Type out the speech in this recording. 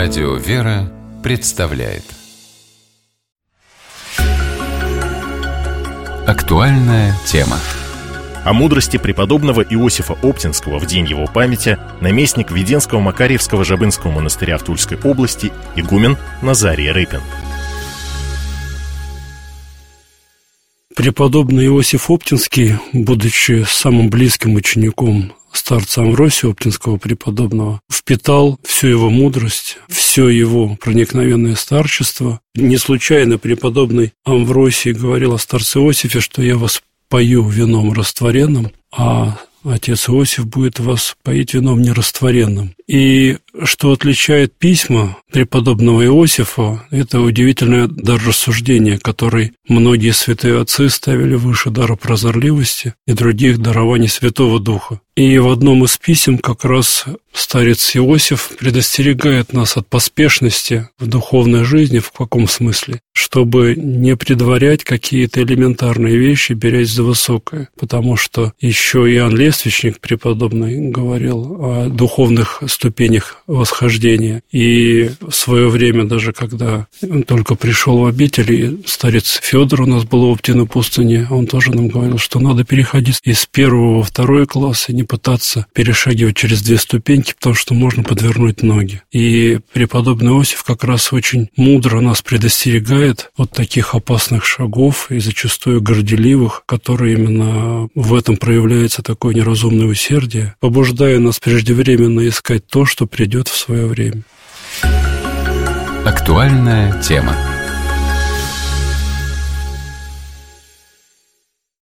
Радио «Вера» представляет актуальная тема. О мудрости преподобного Иосифа Оптинского в день его памяти наместник Веденского Макарьевского Жабынского монастыря в Тульской области игумен Назарий Рыпин. Преподобный Иосиф Оптинский, будучи самым близким учеником старца Амвросия Оптинского преподобного, впитал всю его мудрость, все его проникновенное старчество. Не случайно преподобный Амвросий говорил о старце Иосифе, что я вас пою вином растворенным, а отец Иосиф будет вас поить вином нерастворенным. И что отличает письма преподобного Иосифа, это удивительное дар рассуждения, который многие святые отцы ставили выше дара прозорливости и других дарований Святого Духа. И в одном из писем как раз старец Иосиф предостерегает нас от поспешности в духовной жизни. В каком смысле? Чтобы не предварять какие-то элементарные вещи, берясь за высокое. Потому что еще Иоанн Лествичник преподобный говорил о духовных ступенях восхождения. И в свое время, даже когда он только пришел в обитель, и старец Федор у нас был в Оптиной пустыне, он тоже нам говорил, что надо переходить из первого во второй класс и не пытаться перешагивать через две ступеньки, потому что можно подвернуть ноги. И преподобный Иосиф как раз очень мудро нас предостерегает от таких опасных шагов и зачастую горделивых, которые именно в этом проявляется такое неразумное усердие, побуждая нас преждевременно искать то, что придет в свое время. Актуальная тема.